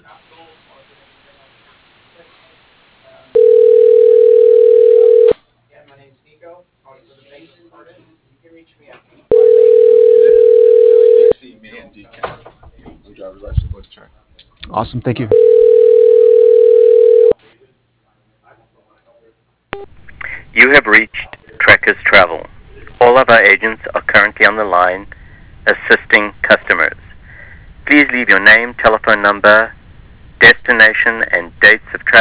Awesome. Thank you. You have reached Trekkers Travel. All of our agents are currently on the line assisting customers. Please leave your name, telephone number, destination, and dates of travel